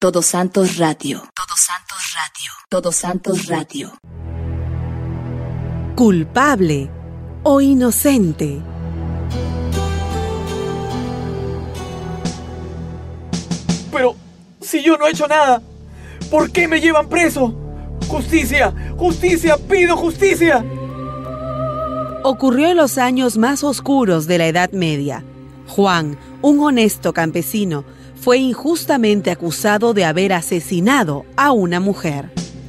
Todos Santos Radio. Todos Santos Radio. Todos Santos Radio. ¿Culpable o inocente? Pero, si yo no he hecho nada, ¿por qué me llevan preso? ¡Justicia! ¡Justicia! ¡Pido justicia! Ocurrió en los años más oscuros de la Edad Media. Juan, un honesto campesino, fue injustamente acusado de haber asesinado a una mujer.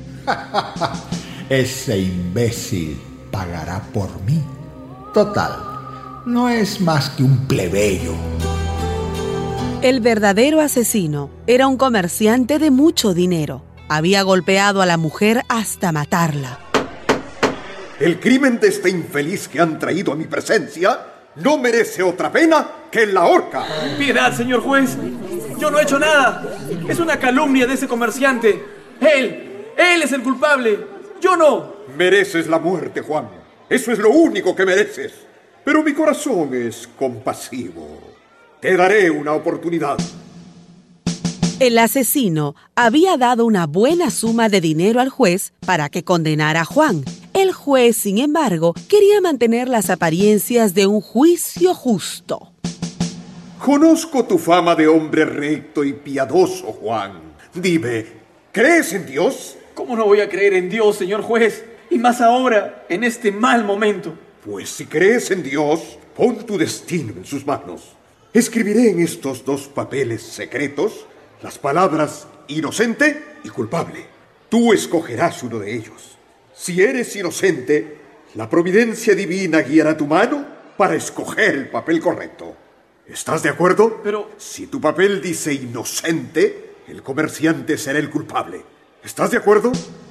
Ese imbécil pagará por mí. Total, no es más que un plebeyo. El verdadero asesino era un comerciante de mucho dinero. Había golpeado a la mujer hasta matarla. El crimen de este infeliz que han traído a mi presencia no merece otra pena que la horca. ¡Piedad, señor juez! ¡Yo no he hecho nada! Es una calumnia de ese comerciante. Él es el culpable. ¡Yo no! Mereces la muerte, Juan. Eso es lo único que mereces. Pero mi corazón es compasivo. Te daré una oportunidad. El asesino había dado una buena suma de dinero al juez para que condenara a Juan. El juez, sin embargo, quería mantener las apariencias de un juicio justo. Conozco tu fama de hombre recto y piadoso, Juan. Dime, ¿crees en Dios? ¿Cómo no voy a creer en Dios, señor juez? Y más ahora, en este mal momento. Pues si crees en Dios, pon tu destino en sus manos. Escribiré en estos dos papeles secretos las palabras inocente y culpable. Tú escogerás uno de ellos. Si eres inocente, la providencia divina guiará tu mano para escoger el papel correcto. ¿Estás de acuerdo? Pero... Si tu papel dice inocente, el comerciante será el culpable. ¿Estás de acuerdo?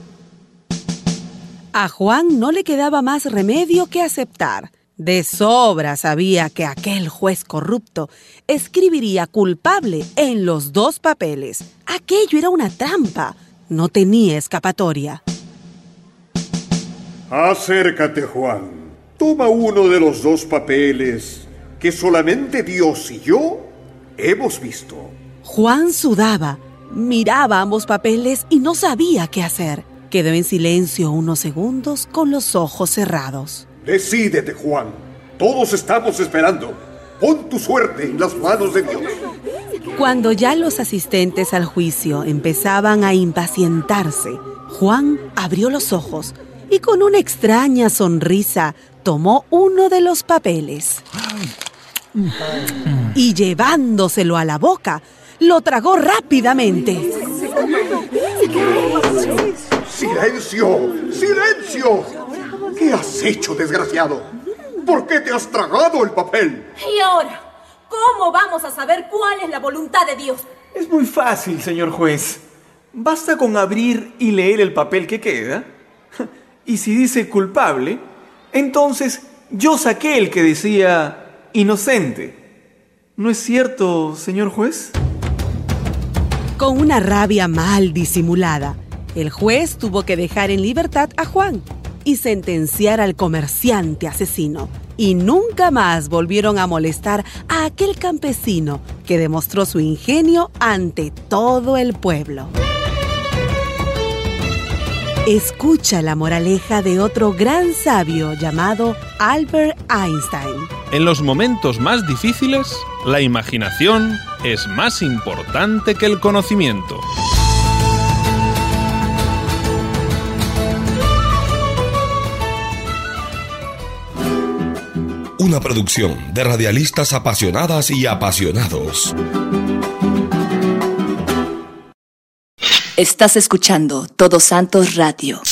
A Juan no le quedaba más remedio que aceptar. De sobra sabía que aquel juez corrupto escribiría culpable en los dos papeles. Aquello era una trampa. No tenía escapatoria. Acércate, Juan. Toma uno de los dos papeles que solamente Dios y yo hemos visto. Juan sudaba, miraba ambos papeles y no sabía qué hacer. Quedó en silencio unos segundos con los ojos cerrados. Decídete, Juan. Todos estamos esperando. Pon tu suerte en las manos de Dios. Cuando ya los asistentes al juicio empezaban a impacientarse, Juan abrió los ojos y con una extraña sonrisa tomó uno de los papeles. Y llevándoselo a la boca, lo tragó rápidamente. ¡Silencio! ¡Silencio! ¿Qué has hecho, desgraciado? ¿Por qué te has tragado el papel? ¿Y ahora? ¿Cómo vamos a saber cuál es la voluntad de Dios? Es muy fácil, señor juez. Basta con abrir y leer el papel que queda. Y si dice culpable, entonces yo saqué el que decía inocente. ¿No es cierto, señor juez? Con una rabia mal disimulada, el juez tuvo que dejar en libertad a Juan y sentenciar al comerciante asesino. Y nunca más volvieron a molestar a aquel campesino que demostró su ingenio ante todo el pueblo. Escucha la moraleja de otro gran sabio llamado Albert Einstein. En los momentos más difíciles, la imaginación es más importante que el conocimiento. Una producción de radialistas apasionadas y apasionados. Estás escuchando Todos Santos Radio.